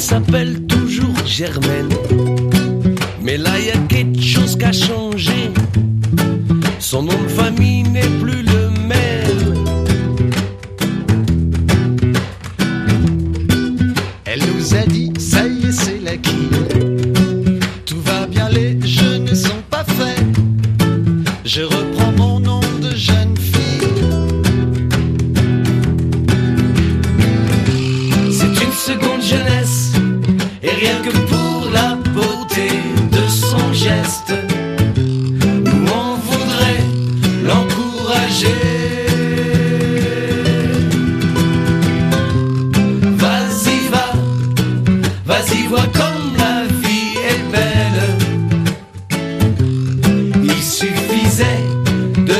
s'appelle toujours Germaine. Mais là y a quelque chose qui a changé. Son nom de famille n'est plus le même. Elle nous a dit, ça y est, c'est l'acquis. Tout va bien, les jeux ne sont pas faits. Je reprends mon nom de jeune fille. C'est une seconde jeunesse, et rien que pour la beauté de son geste, nous on voudrait l'encourager. Vas-y va, vas-y vois comme la vie est belle. Il suffisait de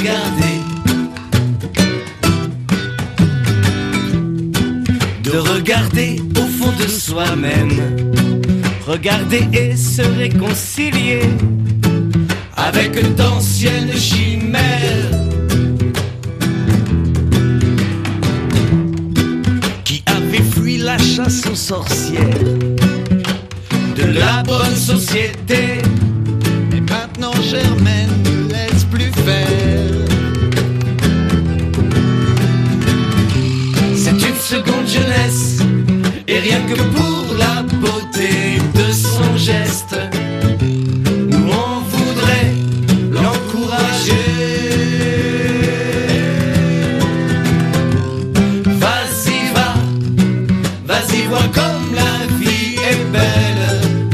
regarder au fond de soi-même, regarder et se réconcilier avec d'anciennes chimères qui avaient fui la chasse aux sorcières de la bonne société. Et maintenant Germaine ne laisse plus faire. C'est une seconde jeunesse, et rien que pour la beauté de son geste, nous on voudrait l'encourager. Vas-y va, vas-y vois comme la vie est belle.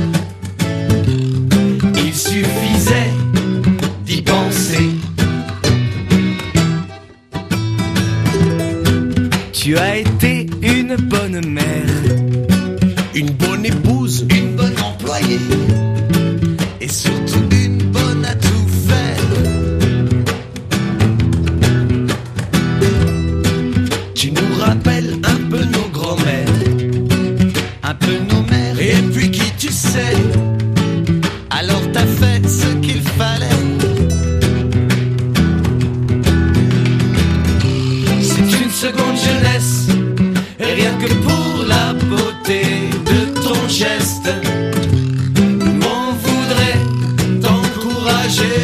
Il suffisait d'y penser. Tu as été une bonne mère, une bonne épouse, Une bonne employée, et surtout une bonne à tout faire. tu nous rappelles un peu nos grands-mères, Un peu nos mères, et puis qui tu sais, alors t'as fait ce qu'il fallait. c'est une seconde jeunesse, et rien que pour la beauté de ton geste, nous on voudrait t'encourager.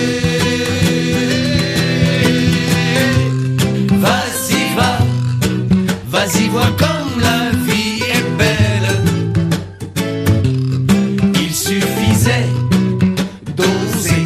Vas-y va, vas-y vois comme la vie est belle. Il suffisait d'oser.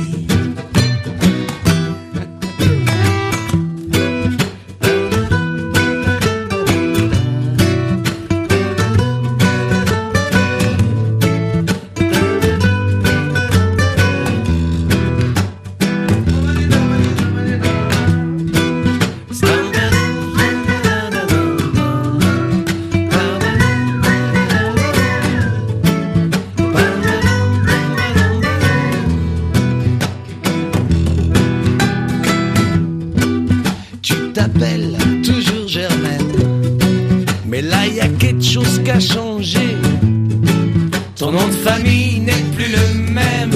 Tu t'appelles toujours Germaine. Mais là y a quelque chose qui a changé. Ton nom de famille n'est plus le même.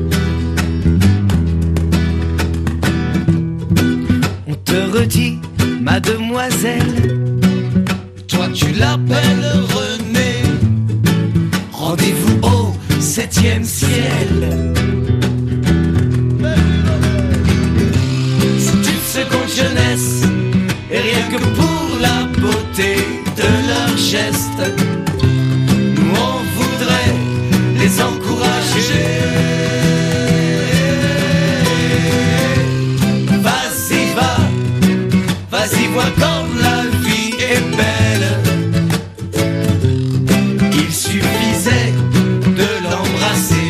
On te redit, mademoiselle, Toi tu l'appelles René. rendez-vous au 7e ciel. C'est une seconde jeunesse, et rien que pour la beauté de leurs gestes, nous on voudrait les encourager. Vas-y va, vas-y vois comme la vie est belle. Il suffisait de l'embrasser.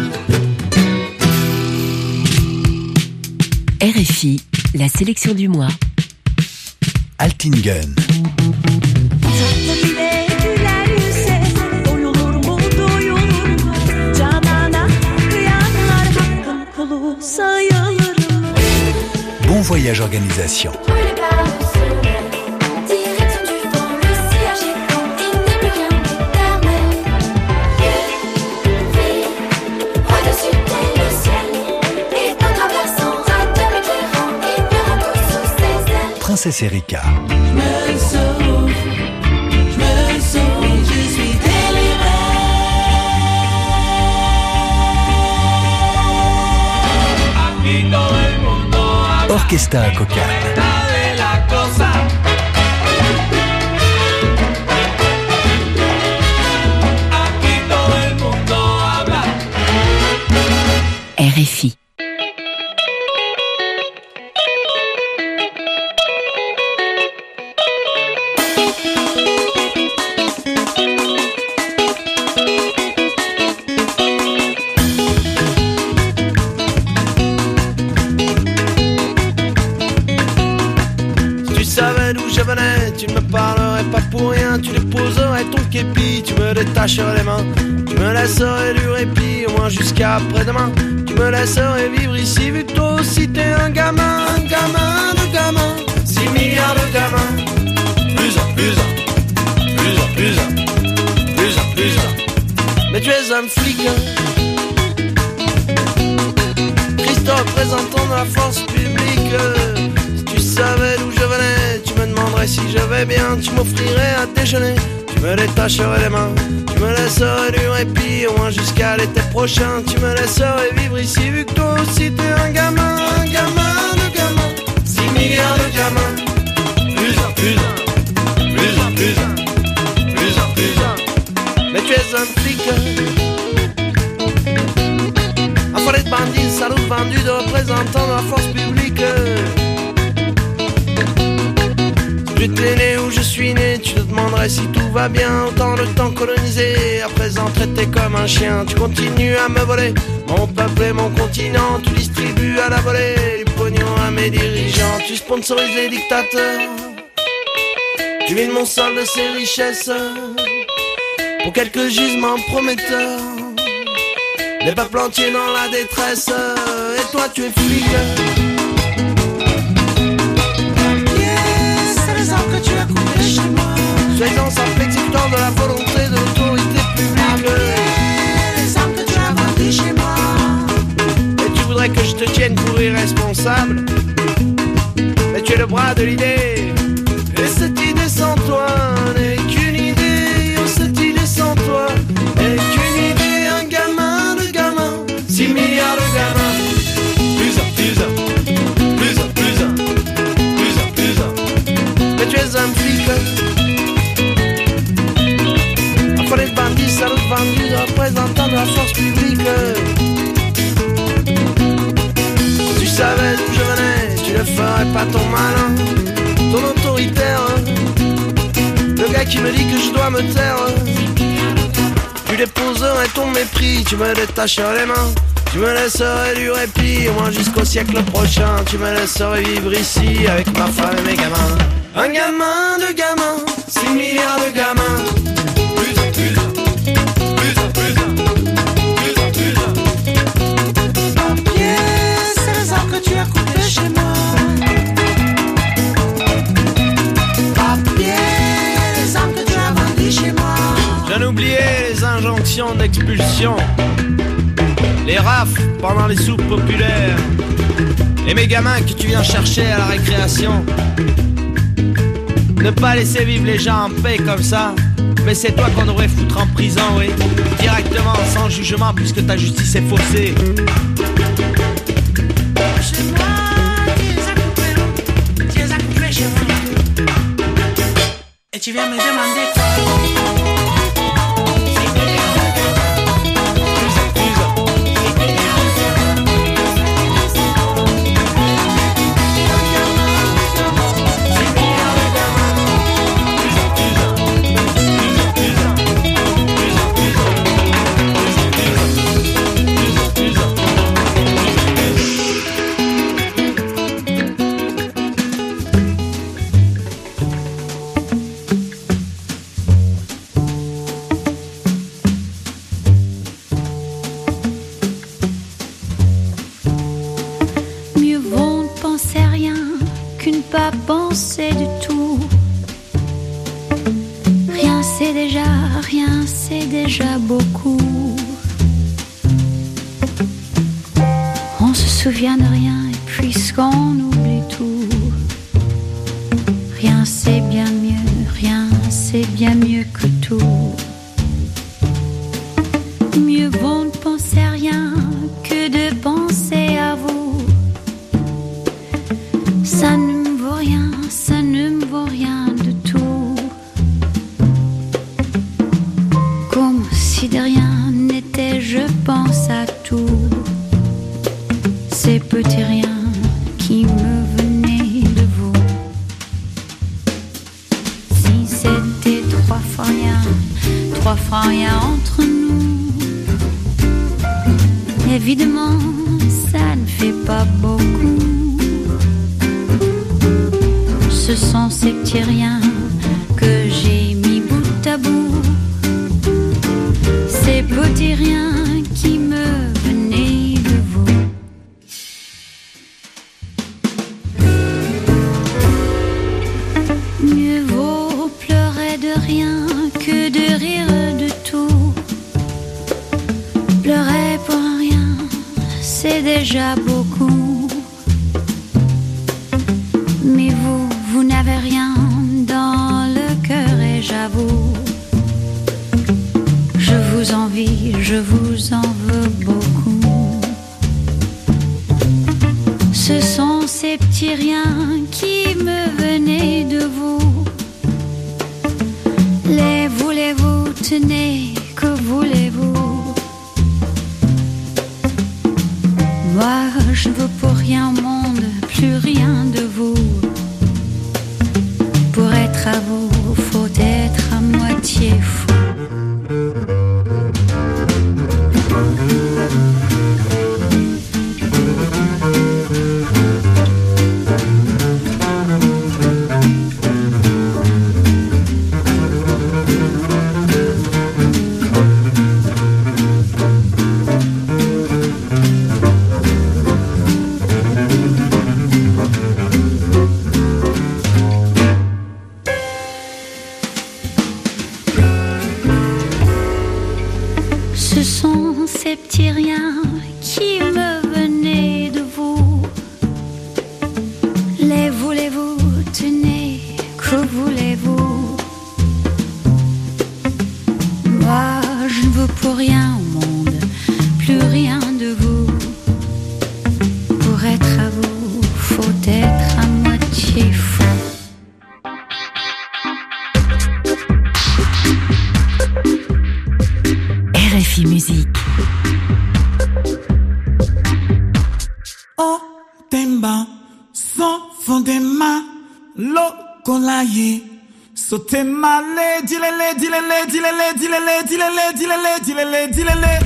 RFI, la sélection du mois. Altingen. Bon voyage organisation. Princesse Erika. Je me sauve, je suis Orquesta Cocan. RFI. Tu ne me parlerais pas pour rien, tu déposerais ton képi, tu me détacherais les mains, tu me laisserais du répit, au moins jusqu'à après-demain. Tu me laisserais vivre ici, vu que toi aussi t'es un gamin de gamins, 6 milliards de gamins. Plus un, plus un, plus un, plus un, plus un, plus un. Mais tu es un flic, Christ représentant de la force publique. Si tu savais d'où je venais, tu me demanderais si je vais bien, tu m'offrirais à déjeuner, tu me détacherais les mains, tu me laisserais du répit, au moins jusqu'à l'été prochain. Tu me laisserais vivre ici, vu que toi aussi t'es un gamin de gamins, 6 milliards de gamins. Plus un, plus un, plus un, plus un, plus un, plus un. Mais tu es un flic, un foyer de bandits, salaud vendu de représentants de la force publique. Je t'ai né où je suis né, tu te demanderais si tout va bien. Autant de temps colonisé, à présent traité comme un chien. Tu continues à me voler mon peuple et mon continent. Tu distribues à la volée du pognon à mes dirigeants. Tu sponsorises les dictateurs, tu mines mon sol de ses richesses pour quelques gisements prometteurs. Les peuples entiers dans la détresse. Et toi tu es flic, que tu as coupé chez moi. Sois-en simple exécutant de la volonté de l'autorité publique. Les armes que tu as vendues chez moi. Et tu voudrais que je te tienne pour irresponsable, mais tu es le bras de l'idée. Et cette idée sans toi n'est qu'une idée. Oh, cette idée sans toi n'est qu'une idée. Un gamin de gamins, 6 milliards de gamins. Plus un, plus un, plus un, plus un, plus un, plus un. Mais tu es un flic, enfin les bandits, salauds vendus, représentants de la force publique. Si tu savais d'où je venais, tu ne ferais pas ton malin, ton autoritaire, le gars qui me dit que je dois me taire. Tu déposerais ton mépris, tu me détacherais les mains, tu me laisserais du répit, au moins jusqu'au siècle prochain. Tu me laisserais vivre ici avec ma femme et mes gamins. Un gamin de gamins, 6 milliards de gamins. Plus un, plus un, plus un, plus un, plus un, plus un. Papier, c'est les arbres que tu as coupés chez moi. Papier, les armes que tu as vendues chez moi. J'en oubliais les injonctions d'expulsion, les rafles pendant les soupes populaires, et mes gamins que tu viens chercher à la récréation. Ne pas laisser vivre les gens en paix comme ça, mais c'est toi qu'on devrait foutre en prison, oui. Directement, sans jugement, puisque ta justice est faussée. Chez moi, tu les as coupés chez moi. Et tu viens me demander quoi? penser du tout. Rien c'est déjà beaucoup. On se souvient de rien et puisqu'on oublie tout. Rien c'est bien mieux que tout. Mieux vaut ne penser à rien que de penser à vous. n'offre rien entre nous. Évidemment, ça ne fait pas beaucoup. Ce sont ces petits riens que j'ai mis bout à bout. Ces petits riens qui me venaient de vous. Mieux vaut pleurer de rien que de rire de tout. Pleurer pour rien, c'est déjà beaucoup. Mais vous n'avez rien dans le cœur et j'avoue, je vous envie, je vous en veux beaucoup. Ce sont ces petits riens qui me venaient de vous. Les voulez-vous, tenez, que voulez-vous? Moi, je ne veux pour rien au monde, plus rien de vous. Pour être à vous, faut être à moitié fou. Ce sont ces petits riens qui me venaient de vous. Les voulez-vous, tenez, que voulez-vous? Moi, je ne veux pour rien au monde, plus rien de vous. Pour être à vous, faut être à moitié fou. RFI Musique. Oh, temba, son fondema, lo kolaye. So tema le, dilele, dilele, dilele, dilele, dilele, dilele, dilele, dilele.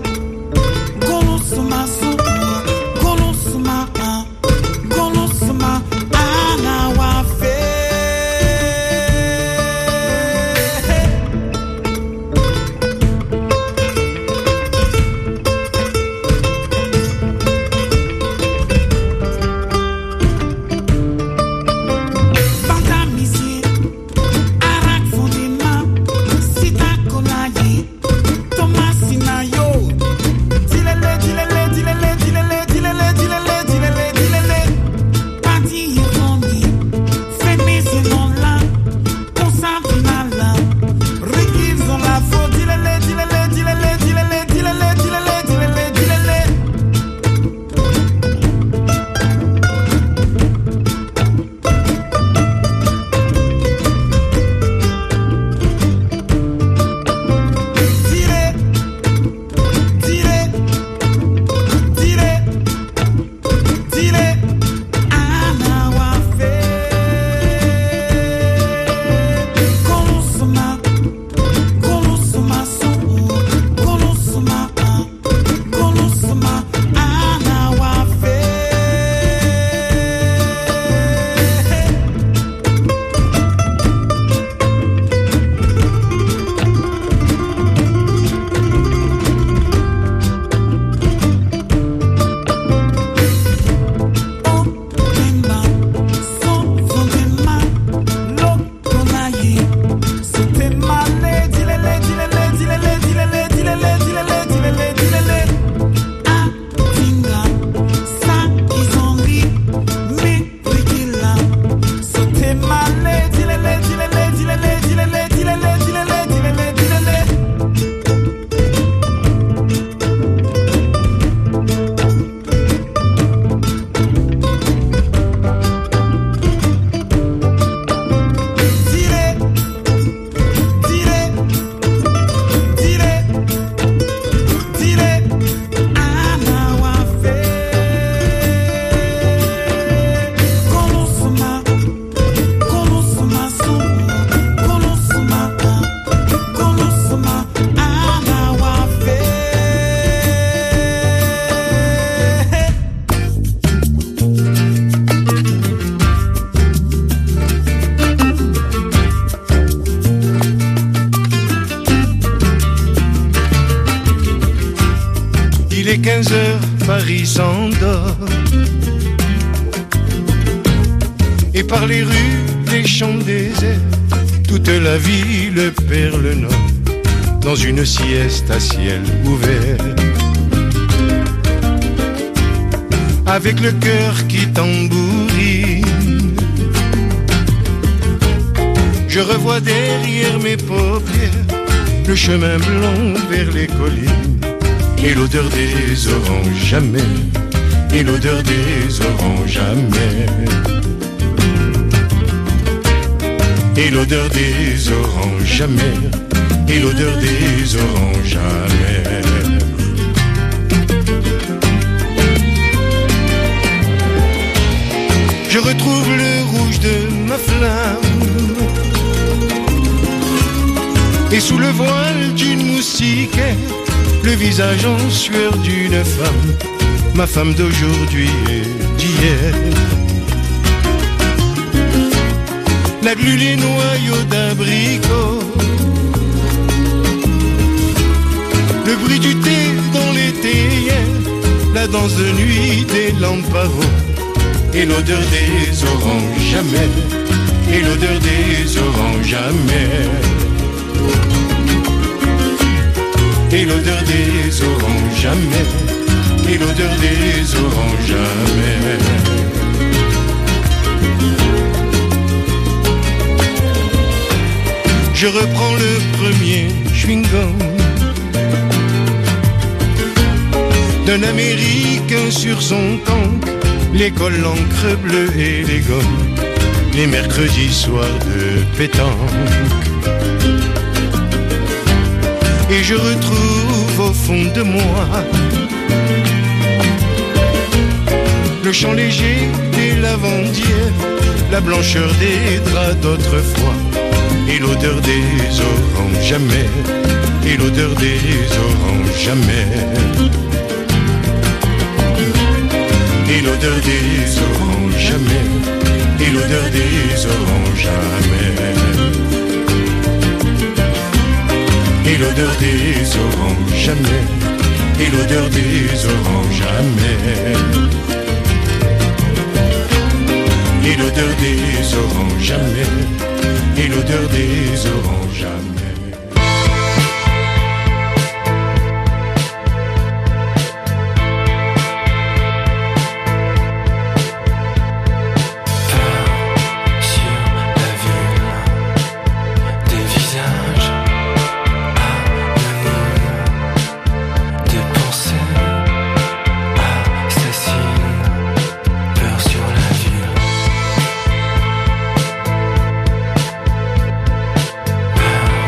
Golosuma est 15 heures, Paris s'endort. Et par les rues, les champs déserts, toute la ville perd le nord dans une sieste à ciel ouvert. Avec le cœur qui tambourine, je revois derrière mes paupières le chemin blanc vers les collines et l'odeur des oranges amers, et l'odeur des oranges amers, et l'odeur des oranges amers, et l'odeur des oranges amers. Je retrouve le rouge de ma flamme, et sous le voile d'une moustiquaire, le visage en sueur d'une femme, ma femme d'aujourd'hui et d'hier. La glu, les noyaux d'abricots, le bruit du thé dans les théières, la danse de nuit des lampes pavots, et l'odeur des oranges amers, et l'odeur des oranges amers, et l'odeur des oranges amers, et l'odeur des oranges amers. Je reprends le premier chewing-gum d'un Américain sur son tank, l'école, l'encre bleue et les gommes, les mercredis soirs de pétanque. Et je retrouve au fond de moi le chant léger des lavandières, la blancheur des draps d'autrefois, et l'odeur des oranges amers, et l'odeur des oranges amers, et l'odeur des oranges amers, et l'odeur des oranges amers, et l'odeur des oranges amers, et l'odeur des oranges amers, et l'odeur des oranges amers, et l'odeur des oranges amers. Peur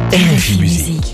RFI Musique.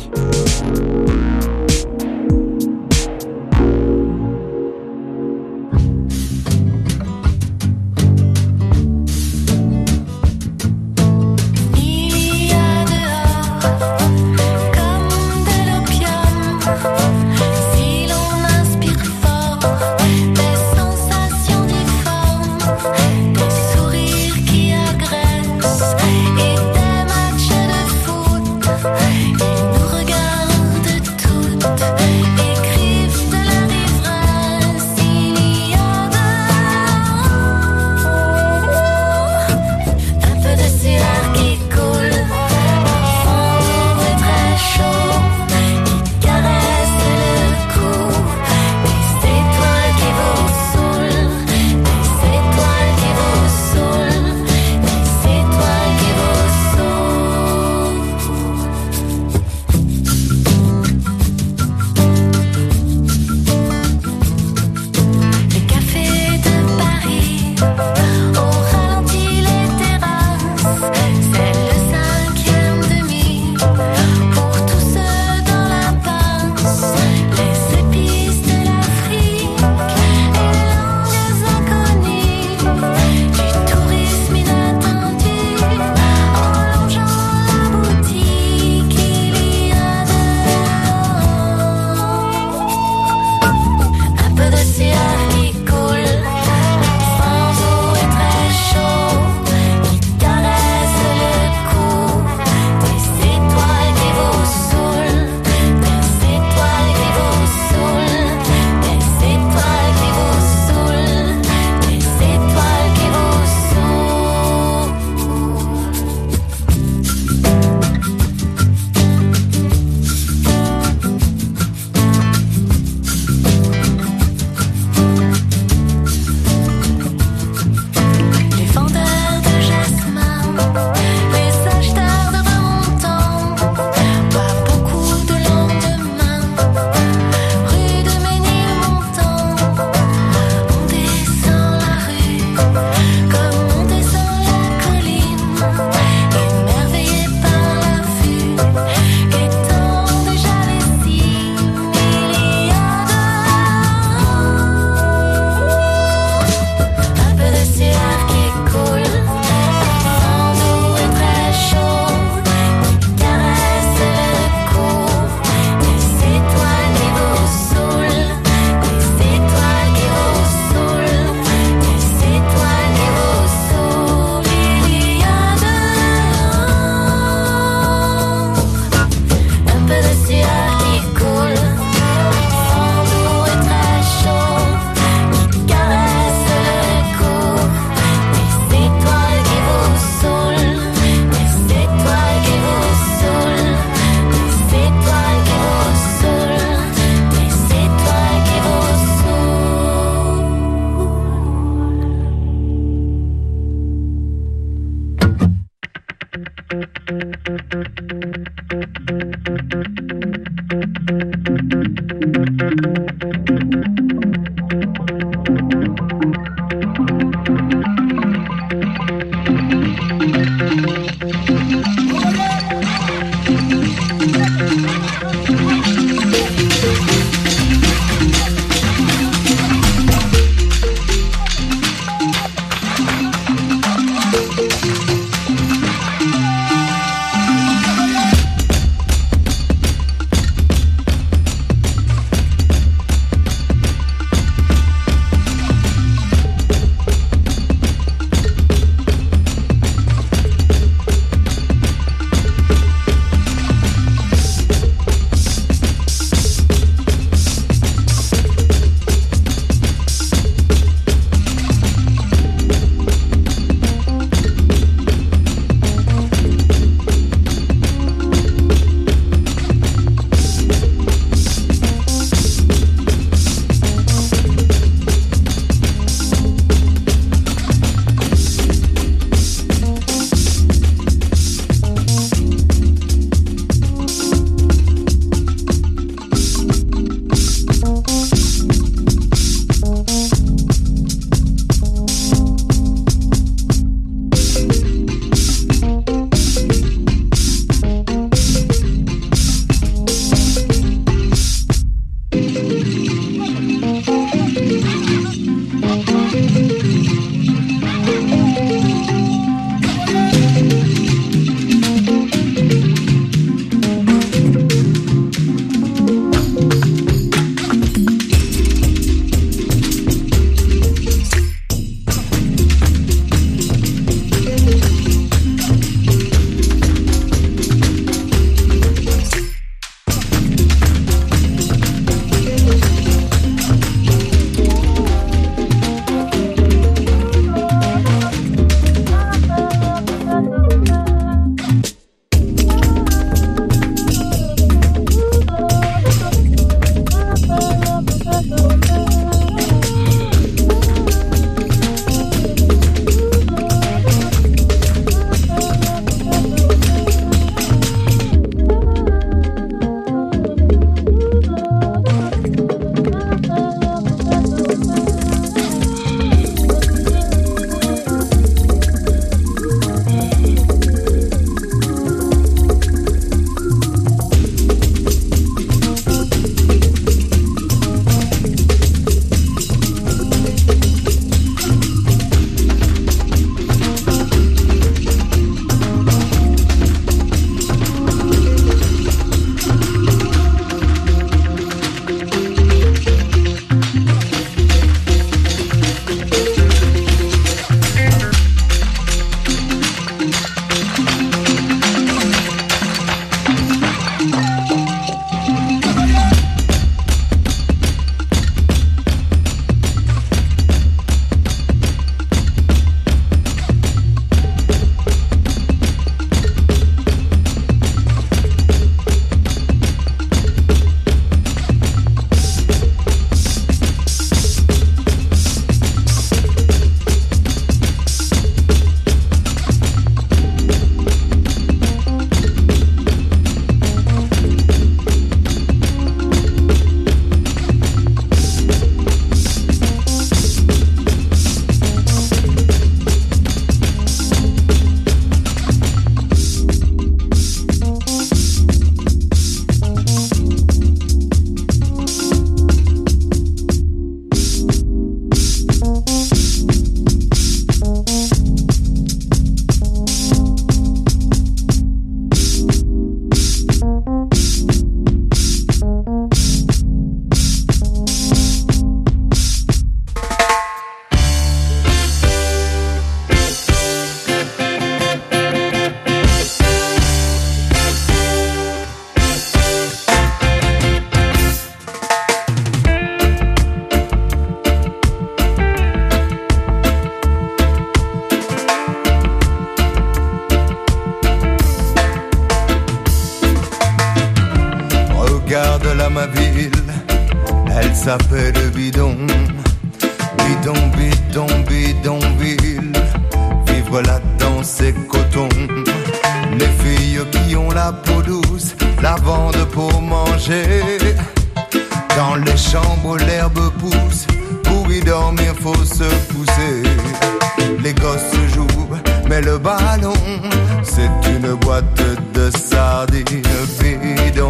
ma ville, elle s'appelle Bidon. Bidon, bidon, bidonville. Vivre là-dedans c'est coton. Les filles qui ont la peau douce la vendent pour manger. Dans les chambres l'herbe pousse, pour y dormir faut se pousser. Les gosses jouent, mais le ballon c'est une boîte de sardines bidon.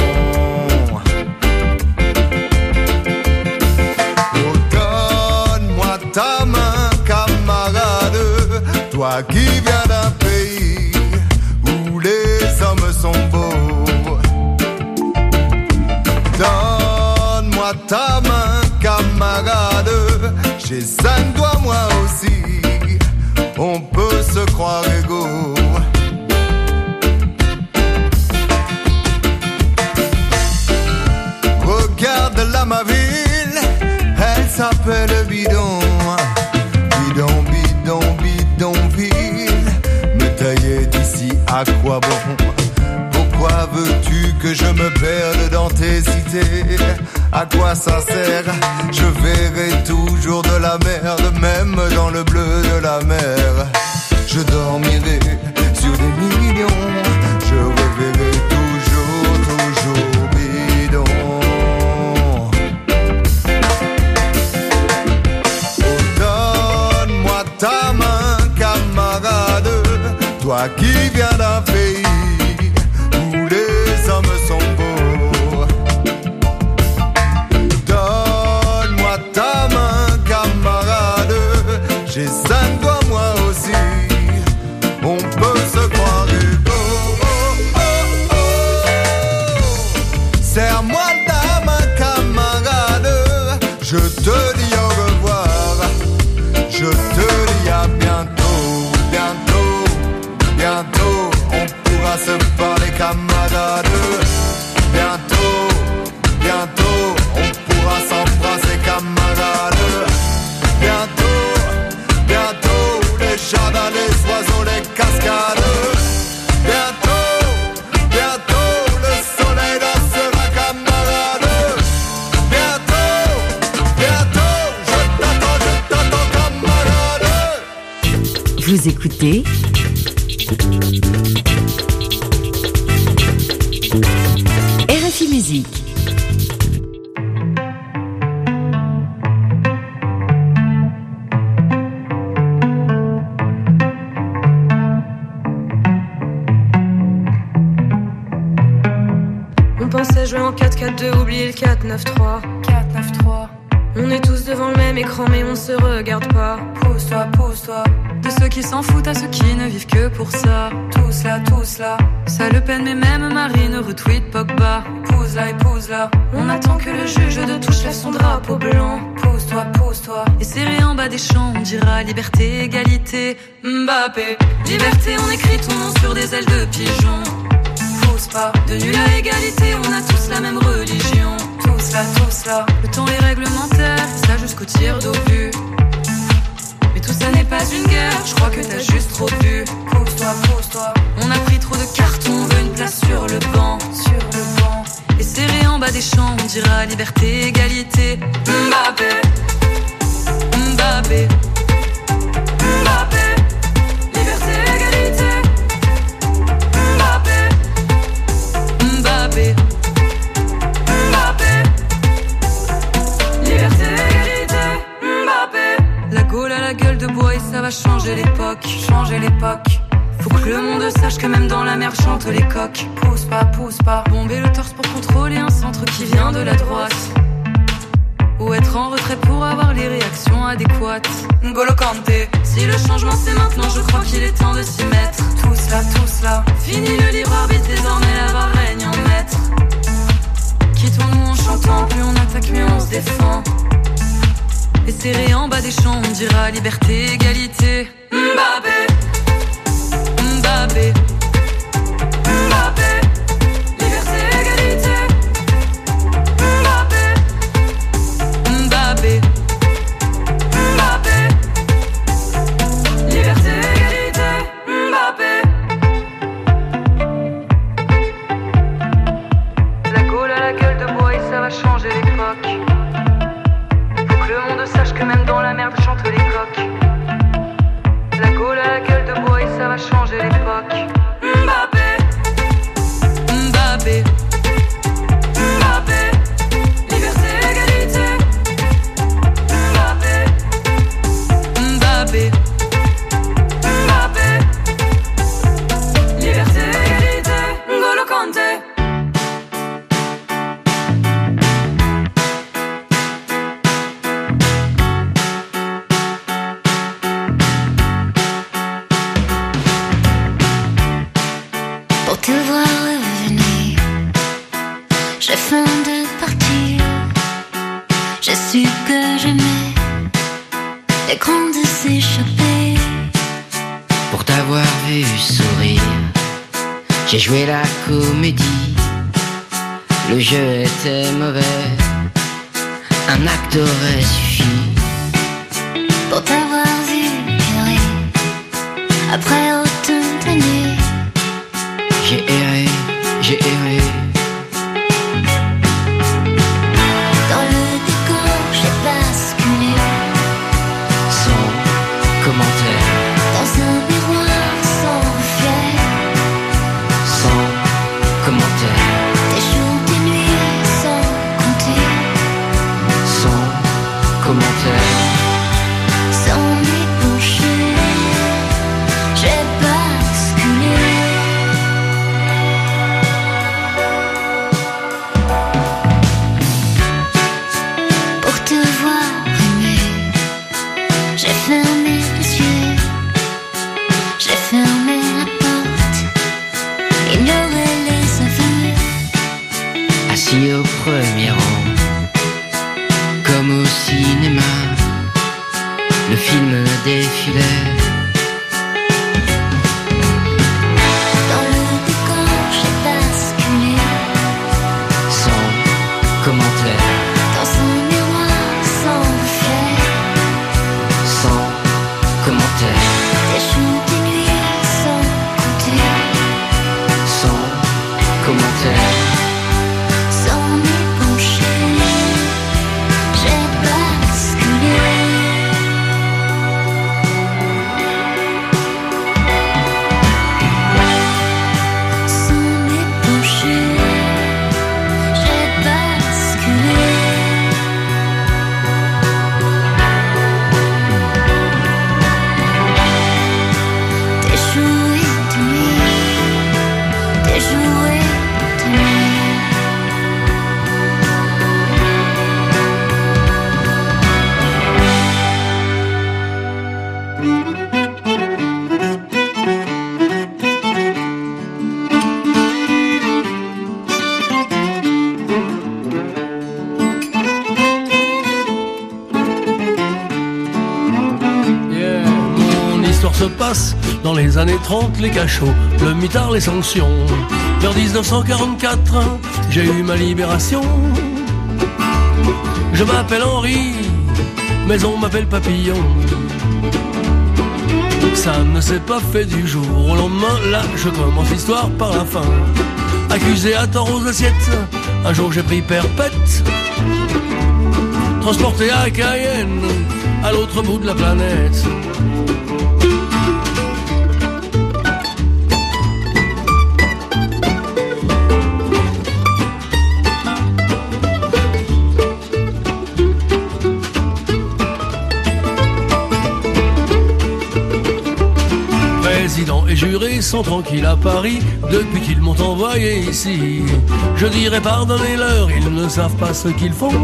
Oh, donne-moi ta main camarade, toi qui viens d'un pays où les hommes sont beaux. Donne-moi ta main camarade, j'ai 5 doigts moi aussi, on peut se croire égaux. Regarde là ma ville, elle s'appelle Bidon. Bidon, bidon, bidonville. Me tailler d'ici à quoi bon? Pourquoi veux-tu que je me perde dans tes cités? À quoi ça sert? Je verrai toujours de la merde, même dans le bleu de la mer. Je dormirai sur des millions, je reverrai toujours, toujours bidon. Oh, donne-moi ta main camarade, toi qui viens d'un pays où les hommes sont beaux. Donne-moi ta main camarade, j'ai 5 doigts moi aussi, on peut se croire égaux. Oh, oh, oh. Serre-moi ta main camarade, je te dis au revoir, je te dis à bientôt, bientôt, bientôt, on pourra se parler camarade. Bientôt, bientôt, on pourra s'embrasser camarade. Bientôt, bientôt, les jardins, les oiseaux, les cascades. Bientôt, bientôt, le soleil dansera camarade. Bientôt, bientôt, je t'attends camarade. Vous écoutez RFI Musique. On pensait jouer en 4-4-2, oublier le 4-9-3. 4-9-3. On est tous devant le même écran mais on se regarde pas. Pousse-toi, pousse-toi. De ceux qui s'en foutent à ceux qui ne vivent que pour ça. Tous là. Ça Le Pen mais même Marine retweet Pogba. Épouse-la, épouse-la. On attend que le juge de touche lève son drapeau blanc. Pousse-toi, pousse-toi. Et serré en bas des champs, on dira liberté, égalité. Mbappé. Liberté, on écrit ton nom sur des ailes de pigeon. Pousse pas. De nul à égalité, on a tous la même religion. Tous là. Le temps est réglementaire, ça jusqu'au tir d'obus. Mais tout ça n'est pas une guerre, je crois que t'as juste trop bu. Pousse-toi. On a pris trop de cartons, on veut une place sur le banc. Et serré en bas des champs, on dira liberté, égalité. Mbappé. Liberté, égalité. Mbappé. Liberté, égalité. Mbappé. La Gaule à la gueule de bois et ça va changer l'époque. Faut que le monde sache que même dans la mer chantent les coqs. Pousse pas. Bomber le torse pour contrôler un centre qui vient de la droite. Ou être en retrait pour avoir les réactions adéquates. N'Golo Kanté. Si le changement c'est maintenant, je crois qu'il est temps de s'y mettre. Tous là. Fini le libre arbitre, désormais la VAR règne en maître. Quittons-nous en chantant, plus on attaque, mieux on se défend. Et serré en bas des champs, on dira liberté, égalité. Mbappé. Liberté, égalité. Mbappé. Liberté, égalité. Mbappé. La Gaule à la gueule de bois. sourire. J'ai joué la comédie, le jeu était mauvais, un acte aurait suffi pour t'avoir vu pleurer. Après autant d'années, j'ai erré, j'ai erré. Dans le décor, j'ai basculé sans commentaire. Dans un miroir sans reflet, sans commentaire. Des jours, des nuits sans compter, sans commentaire. Sans m'épancher, j'ai basculé. Pour te voir aimer, j'ai fermé les yeux, j'ai fermé la porte, ignoré les aveux. Assis au premier rang, comme au cinéma, le film défilait. Dans le décor, j'ai basculé sans commentaire. Dans un miroir sans reflet, sans commentaire. Des jours, des nuits sans compter, sans commentaire. sans m'épancher, j'ai basculé. Sans m'épancher, j'ai basculé. Des jours et de nuits, des jours et de nuits. Yeah. Mon histoire se passe dans les années 30, les cachots, le mitard, les sanctions. Vers 1944, j'ai eu ma libération. Je m'appelle Henri, mais on m'appelle Papillon. Ça ne s'est pas fait du jour au lendemain, là je commence l'histoire par la fin. Accusé à tort aux assiettes, un jour j'ai pris perpète. Transporté à Cayenne, à l'autre bout de la planète. Président et jurés sont tranquilles à Paris depuis qu'ils m'ont envoyé ici. Je dirais pardonnez-leur, ils ne savent pas ce qu'ils font.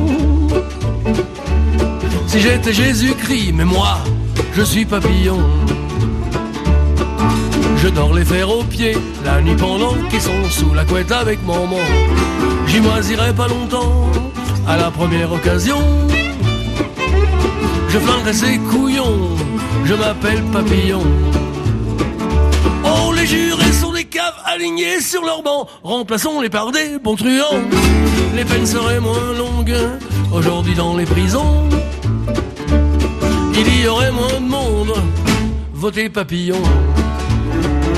Si j'étais Jésus-Christ, mais moi, je suis Papillon. Je dors les fers aux pieds, la nuit pendant qu'ils sont sous la couette avec maman. J'y moisirai pas longtemps, à la première occasion. Je flinguerai ces couillons, je m'appelle Papillon. Oh, les jurés sont des caves alignés sur leurs bancs. Remplaçons-les par des bons truands. Les peines seraient moins longues aujourd'hui dans les prisons. Il y aurait moins de monde. Votez Papillon.